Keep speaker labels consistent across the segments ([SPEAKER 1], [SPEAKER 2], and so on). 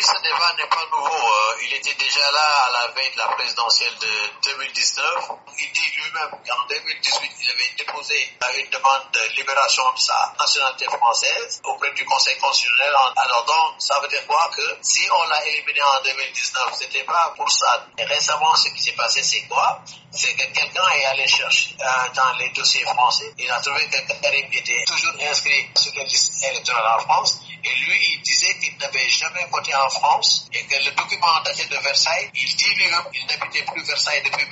[SPEAKER 1] Ce débat n'est pas nouveau. Il était déjà là à la veille de la présidentielle de 2019. Il dit lui-même qu'en 2018, il avait déposé une demande de libération de sa nationalité française auprès du Conseil constitutionnel. Alors donc, ça veut dire quoi? Que si on l'a éliminé en 2019, c'était pas pour ça. Et récemment, ce qui s'est passé, c'est quoi? C'est que quelqu'un est allé chercher dans les dossiers français. Il a trouvé que Karim était toujours inscrit sur les listes électorales en France. Et lui, il disait qu'il n'avait jamais voté en France et que le document daté de Versailles, il dit lui-même qu'il n'habitait plus Versailles depuis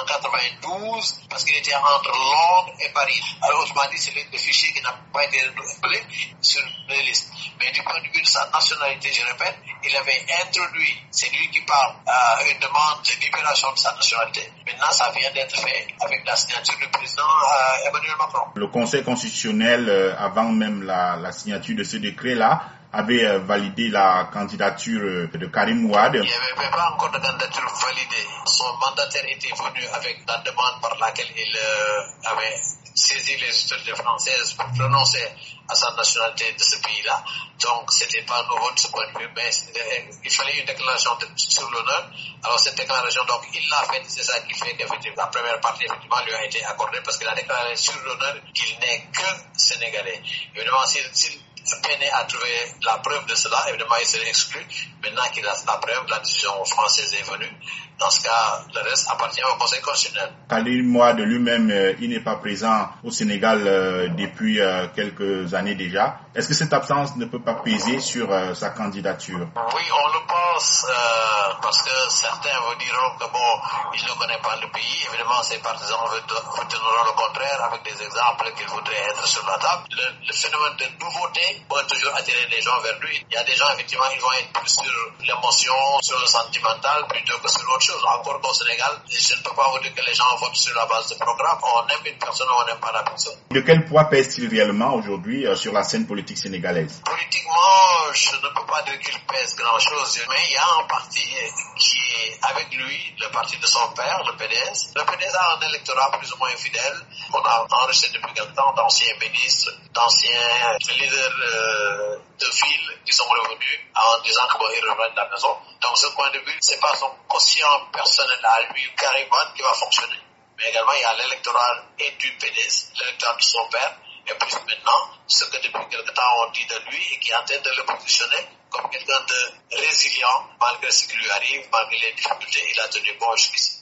[SPEAKER 1] 1992 parce qu'il était entre Londres et Paris. Alors, autrement dit, c'est le fichier qui n'a pas été renouvelé sur les listes. Mais du point de vue de sa nationalité, je répète, il avait introduit, c'est lui qui parle, une demande de libération de sa nationalité. Maintenant, ça vient d'être fait avec la signature du président Emmanuel Macron.
[SPEAKER 2] Le Conseil constitutionnel, avant même la signature de ce décret-là, avait validé la candidature de Karim Ouad.
[SPEAKER 1] Il n'y avait pas encore de candidature validée. Son mandataire était venu avec la demande par laquelle il avait saisi les autorités françaises pour prononcer à sa nationalité de ce pays-là. Donc, c'était pas nouveau de ce point de vue, mais il fallait une déclaration sur l'honneur. Alors, cette déclaration, donc, il l'a faite. C'est ça qui fait qu'effectivement, la première partie, effectivement, lui a été accordée parce qu'il a déclaré sur l'honneur qu'il n'est que sénégalais. Évidemment, s'il peinait à trouver la preuve de cela, évidemment, il serait exclu. Maintenant qu'il a la preuve, la décision française est venue. Dans ce cas, le reste appartient au Conseil constitutionnel.
[SPEAKER 2] Karim Ouad lui-même, il n'est pas présent au Sénégal depuis quelques années déjà. Est-ce que cette absence ne peut pas peser sur sa candidature?
[SPEAKER 1] Oui, on le pense, parce que certains vous diront que bon, il ne connaît pas le pays. Évidemment, ses partisans vous donneront le contraire avec des exemples qu'ils voudraient être sur la table. Le phénomène de nouveauté peut toujours attirer les gens vers lui. Il y a des gens, effectivement, ils vont être plus sur l'émotion, sur le sentimental, plutôt que sur autre chose. Encore qu'au Sénégal, je ne peux pas vous dire que les gens votent sur la base de programme. On aime une personne ou on n'aime pas la personne.
[SPEAKER 2] De quel poids pèse-t-il réellement aujourd'hui sur la scène politique sénégalaise?
[SPEAKER 1] Politiquement, je ne peux pas dire qu'il pèse grand-chose, mais il y a un parti qui est avec lui, le parti de son père, le PDS. Le PDS a un électorat plus ou moins fidèle. On a enregistré depuis quelque temps d'anciens ministres, d'anciens leaders de ville qui sont revenus en disant qu'ils reviennent de la maison. Donc, ce point de vue, c'est pas son quotient personnel à lui, Karim Ouad, qui va fonctionner. Mais également, il y a l'électorat et du PDS, l'électorat de son père. Et puis maintenant, ce que depuis quelque temps on dit de lui et qui est en train de le positionner comme quelqu'un de résilient, malgré ce qui lui arrive, malgré les difficultés, il a tenu bon jusqu'ici.